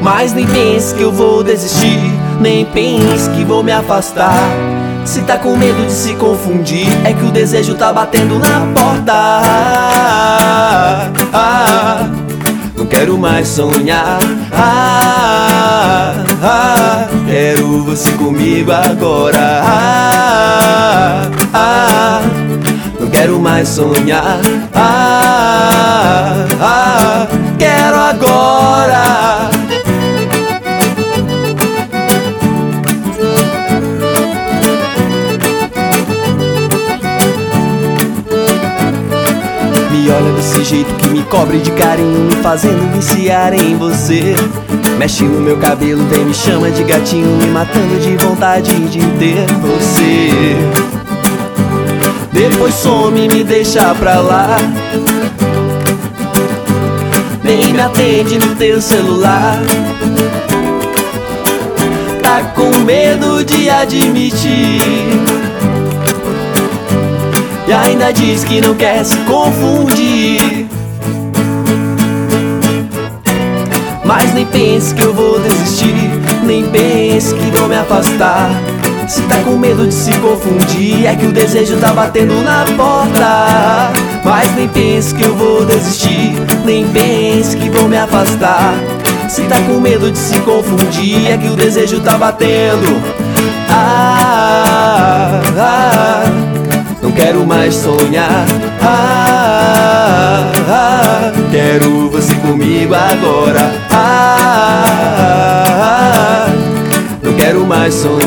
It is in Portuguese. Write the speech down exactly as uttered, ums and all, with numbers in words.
Mas nem pense que eu vou desistir, nem pense que vou me afastar. Se tá com medo de se confundir, é que o desejo tá batendo na porta. ah, Não quero mais sonhar. ah, ah, Quero você comigo agora. ah, ah, Não quero mais sonhar. ah, ah, Quero agora. Me olha desse jeito que me cobre de carinho, me fazendo viciar em você. Mexe no meu cabelo, vem me chama de gatinho, me matando de vontade de ter você. Depois some e me deixa pra lá, nem me atende no teu celular. Tá com medo de admitir e ainda diz que não quer se confundir. Mas nem pense que eu vou desistir, nem pense que vou me afastar. Se tá com medo de se confundir, é que o desejo tá batendo na porta. Mas nem pense que eu vou desistir, nem pense que vou me afastar. Se tá com medo de se confundir, é que o desejo tá batendo. Ah, ah, Não quero mais sonhar. ah, ah, Quero você comigo agora. ah, ah, Não quero mais sonhar.